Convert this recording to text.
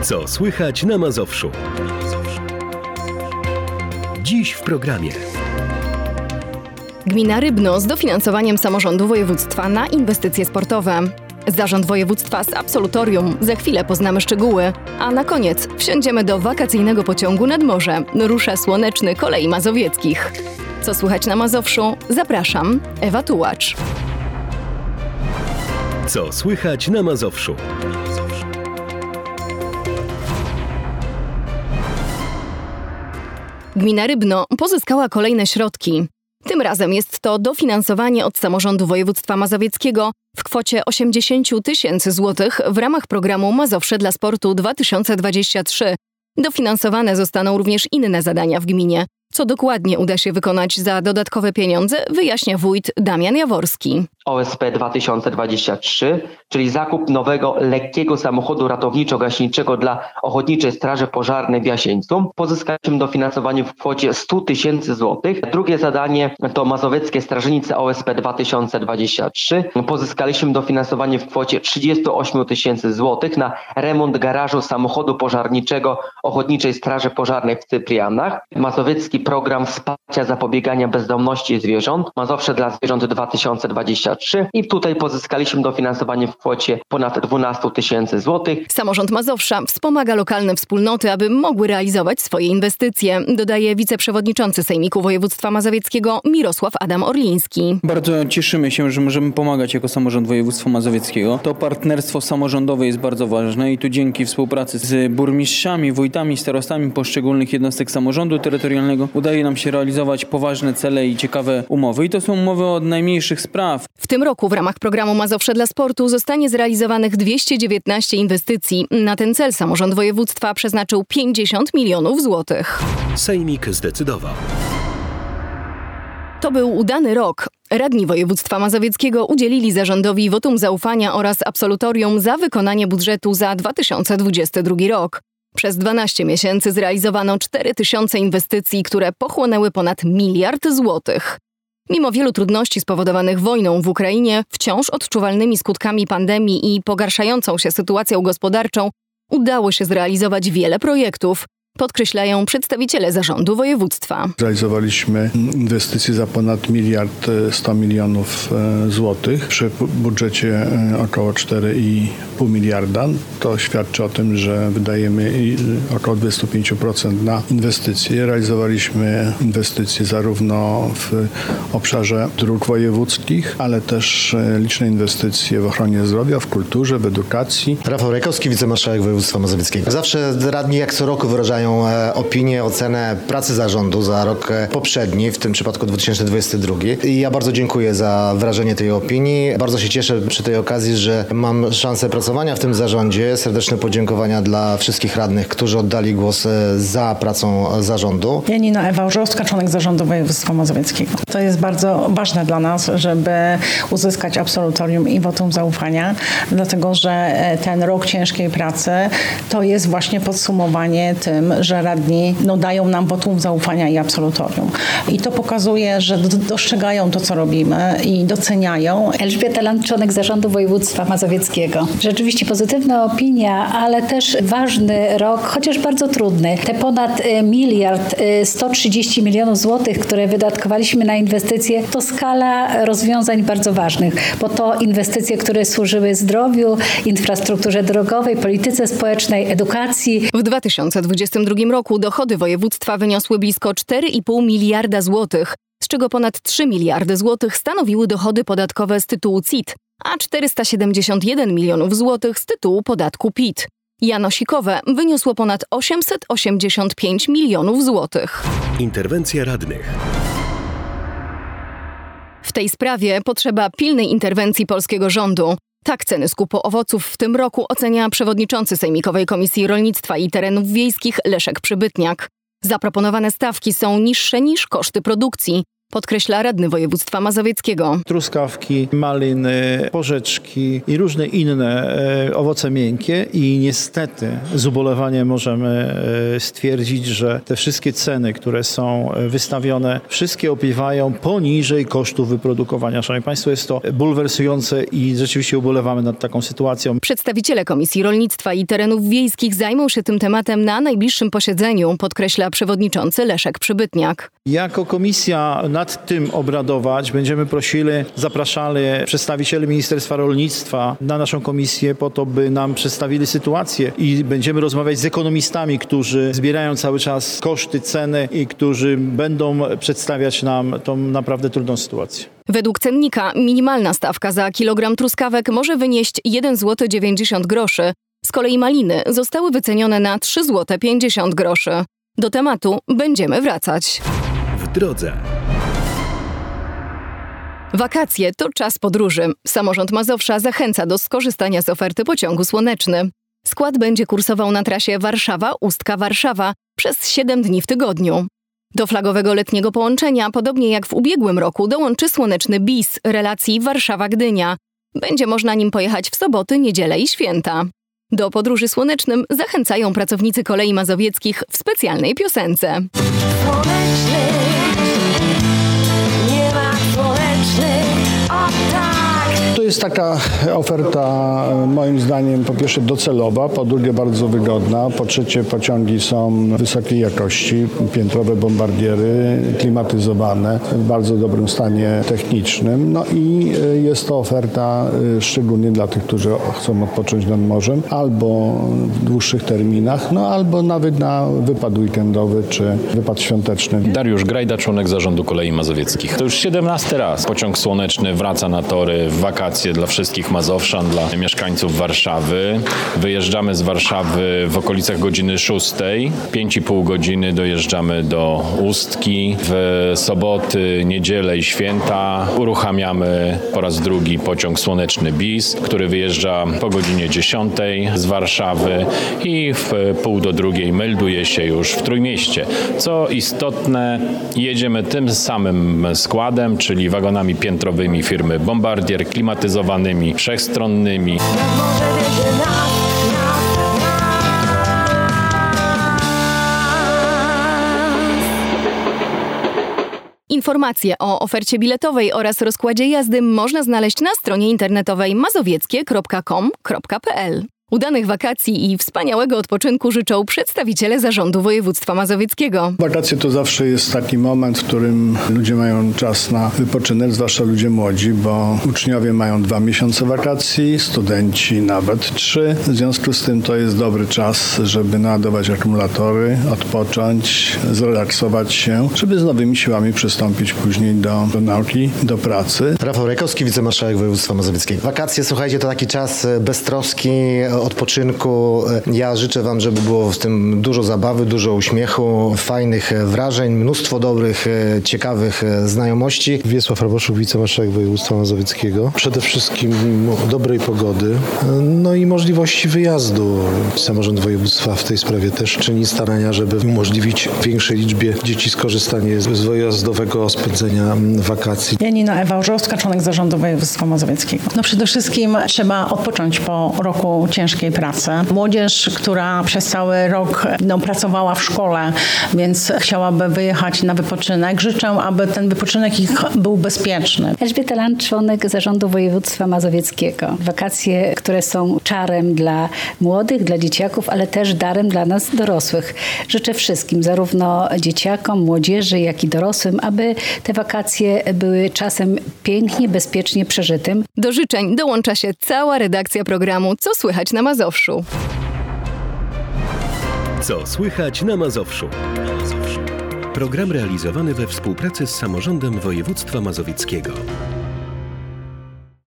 Co słychać na Mazowszu? Dziś w programie. Gmina Rybno z dofinansowaniem samorządu województwa na inwestycje sportowe. Zarząd województwa z absolutorium. Za chwilę poznamy szczegóły. A na koniec wsiądziemy do wakacyjnego pociągu nad morze. Rusza słoneczny Kolei Mazowieckich. Co słychać na Mazowszu? Zapraszam, Ewa Tułacz. Co słychać na Mazowszu? Gmina Rybno pozyskała kolejne środki. Tym razem jest to dofinansowanie od samorządu województwa mazowieckiego w kwocie 80 000 złotych w ramach programu Mazowsze dla Sportu 2023. Dofinansowane zostaną również inne zadania w gminie. Co dokładnie uda się wykonać za dodatkowe pieniądze, wyjaśnia wójt Damian Jaworski. OSP 2023, czyli zakup nowego lekkiego samochodu ratowniczo-gaśniczego dla Ochotniczej Straży Pożarnej w Jasieńcu. Pozyskaliśmy dofinansowanie w kwocie 100 000 złotych. Drugie zadanie to Mazowieckie Strażnice OSP 2023. Pozyskaliśmy dofinansowanie w kwocie 38 000 złotych na remont garażu samochodu pożarniczego Ochotniczej Straży Pożarnej w Cyprianach. Mazowiecki program wsparcia zapobiegania bezdomności zwierząt Mazowsze dla zwierząt 2023 i tutaj pozyskaliśmy dofinansowanie w kwocie ponad 12 000 złotych. Samorząd Mazowsza wspomaga lokalne wspólnoty, aby mogły realizować swoje inwestycje, dodaje wiceprzewodniczący Sejmiku Województwa Mazowieckiego Mirosław Adam Orliński. Bardzo cieszymy się, że możemy pomagać jako Samorząd Województwa Mazowieckiego. To partnerstwo samorządowe jest bardzo ważne i tu dzięki współpracy z burmistrzami, wójtami, starostami poszczególnych jednostek samorządu terytorialnego udaje nam się realizować poważne cele i ciekawe umowy. I to są umowy od najmniejszych spraw. W tym roku w ramach programu Mazowsze dla Sportu zostanie zrealizowanych 219 inwestycji. Na ten cel samorząd województwa przeznaczył 50 milionów złotych. Sejmik zdecydował. To był udany rok. Radni województwa mazowieckiego udzielili zarządowi wotum zaufania oraz absolutorium za wykonanie budżetu za 2022 rok. Przez 12 miesięcy zrealizowano 4000 inwestycji, które pochłonęły ponad 1 miliard złotych. Mimo wielu trudności spowodowanych wojną w Ukrainie, wciąż odczuwalnymi skutkami pandemii i pogarszającą się sytuacją gospodarczą, udało się zrealizować wiele projektów, podkreślają przedstawiciele zarządu województwa. Zrealizowaliśmy inwestycje za ponad 1,1 mld złotych przy budżecie około 4,5 miliarda. To świadczy o tym, że wydajemy około 25% na inwestycje. Realizowaliśmy inwestycje zarówno w obszarze dróg wojewódzkich, ale też liczne inwestycje w ochronie zdrowia, w kulturze, w edukacji. Rafał Rajkowski, wicemarszałek województwa mazowieckiego. Zawsze radni jak co roku wyrażają opinię, ocenę pracy zarządu za rok poprzedni, w tym przypadku 2022. I ja bardzo dziękuję za wyrażenie tej opinii. Bardzo się cieszę przy tej okazji, że mam szansę pracowania w tym zarządzie. Serdeczne podziękowania dla wszystkich radnych, którzy oddali głos za pracą zarządu. Janina Ewa Orzowska, członek zarządu województwa mazowieckiego. To jest bardzo ważne dla nas, żeby uzyskać absolutorium i wotum zaufania, dlatego że ten rok ciężkiej pracy to jest właśnie podsumowanie tym, że radni dają nam wotum zaufania i absolutorium. I to pokazuje, że dostrzegają to, co robimy i doceniają. Elżbieta Land, członek zarządu województwa mazowieckiego. Rzeczywiście pozytywna opinia, ale też ważny rok, chociaż bardzo trudny. Te ponad 1 130 milionów złotych, które wydatkowaliśmy na inwestycje, to skala rozwiązań bardzo ważnych, bo to inwestycje, które służyły zdrowiu, infrastrukturze drogowej, polityce społecznej, edukacji. W 2022 roku dochody województwa wyniosły blisko 4,5 miliarda złotych, z czego ponad 3 miliardy złotych stanowiły dochody podatkowe z tytułu CIT, a 471 milionów złotych z tytułu podatku PIT. Janosikowe wyniosło ponad 885 milionów złotych. Interwencja radnych. W tej sprawie potrzeba pilnej interwencji polskiego rządu. Tak ceny skupu owoców w tym roku ocenia przewodniczący Sejmikowej Komisji Rolnictwa i Terenów Wiejskich Leszek Przybytniak. Zaproponowane stawki są niższe niż koszty produkcji. podkreśla radny województwa mazowieckiego. Truskawki, maliny, porzeczki i różne inne owoce miękkie i niestety z ubolewaniem możemy stwierdzić, że te wszystkie ceny, które są wystawione, wszystkie opiewają poniżej kosztów wyprodukowania. Szanowni Państwo, jest to bulwersujące i rzeczywiście ubolewamy nad taką sytuacją. Przedstawiciele Komisji Rolnictwa i Terenów Wiejskich zajmą się tym tematem na najbliższym posiedzeniu, podkreśla przewodniczący Leszek Przybytniak. Jako komisja nad tym obradować będziemy prosili, zapraszali przedstawicieli Ministerstwa Rolnictwa na naszą komisję po to, by nam przedstawili sytuację i będziemy rozmawiać z ekonomistami, którzy zbierają cały czas koszty, ceny i którzy będą przedstawiać nam tą naprawdę trudną sytuację. Według cennika minimalna stawka za kilogram truskawek może wynieść 1,90 zł. Z kolei maliny zostały wycenione na 3,50 zł. Do tematu będziemy wracać. W drodze. Wakacje to czas podróży. Samorząd Mazowsza zachęca do skorzystania z oferty pociągu Słoneczny. Skład będzie kursował na trasie Warszawa-Ustka-Warszawa przez 7 dni w tygodniu. Do flagowego letniego połączenia, podobnie jak w ubiegłym roku, dołączy Słoneczny bis relacji Warszawa-Gdynia. Będzie można nim pojechać w soboty, niedzielę i święta. Do podróży słonecznym zachęcają pracownicy Kolei Mazowieckich w specjalnej piosence. Słoneczny, nie ma słonecznych, o tak! To jest taka oferta moim zdaniem po pierwsze docelowa, po drugie bardzo wygodna, po trzecie pociągi są wysokiej jakości, piętrowe bombardiery, klimatyzowane, w bardzo dobrym stanie technicznym. No i jest to oferta szczególnie dla tych, którzy chcą odpocząć nad morzem, albo w dłuższych terminach, no albo nawet na wypad weekendowy czy wypad świąteczny. Dariusz Grajda, członek zarządu Kolei Mazowieckich. To już 17 raz pociąg słoneczny wraca na tory w wakacje dla wszystkich Mazowszan, dla mieszkańców Warszawy. Wyjeżdżamy z Warszawy w okolicach godziny 6. 5,5 godziny dojeżdżamy do Ustki. W soboty, niedzielę i święta uruchamiamy po raz drugi pociąg słoneczny bis, który wyjeżdża po godzinie 10 z Warszawy i w 1:30 melduje się już w Trójmieście. Co istotne, jedziemy tym samym składem, czyli wagonami piętrowymi firmy Bombardier, klimatyzowanymi, wszechstronnymi. Informacje o ofercie biletowej oraz rozkładzie jazdy można znaleźć na stronie internetowej mazowieckie.com.pl. Udanych wakacji i wspaniałego odpoczynku życzą przedstawiciele Zarządu Województwa Mazowieckiego. Wakacje to zawsze jest taki moment, w którym ludzie mają czas na wypoczynek, zwłaszcza ludzie młodzi, bo uczniowie mają 2 miesiące wakacji, studenci nawet 3. W związku z tym to jest dobry czas, żeby naładować akumulatory, odpocząć, zrelaksować się, żeby z nowymi siłami przystąpić później do nauki, do pracy. Rafał Rajkowski, wicemarszałek województwa mazowieckiego. Wakacje, słuchajcie, to taki czas beztroski, odpoczynku. Ja życzę Wam, żeby było w tym dużo zabawy, dużo uśmiechu, fajnych wrażeń, mnóstwo dobrych, ciekawych znajomości. Wiesław Raboszuk, wicemarszałek województwa mazowieckiego. Przede wszystkim dobrej pogody, no i możliwości wyjazdu. Samorząd województwa w tej sprawie też czyni starania, żeby umożliwić większej liczbie dzieci skorzystanie z wyjazdowego spędzenia wakacji. Janina Ewa Orzowska, członek Zarządu Województwa Mazowieckiego. No przede wszystkim trzeba odpocząć po roku ciężkiej pracy. Młodzież, która przez cały rok pracowała w szkole, więc chciałaby wyjechać na wypoczynek. Życzę, aby ten wypoczynek ich był bezpieczny. Elżbieta Land, członek Zarządu Województwa Mazowieckiego. Wakacje, które są czarem dla młodych, dla dzieciaków, ale też darem dla nas dorosłych. Życzę wszystkim, zarówno dzieciakom, młodzieży, jak i dorosłym, aby te wakacje były czasem pięknie, bezpiecznie przeżytym. Do życzeń dołącza się cała redakcja programu Co słychać na Mazowszu. Co słychać na Mazowszu? Program realizowany we współpracy z Samorządem Województwa Mazowieckiego.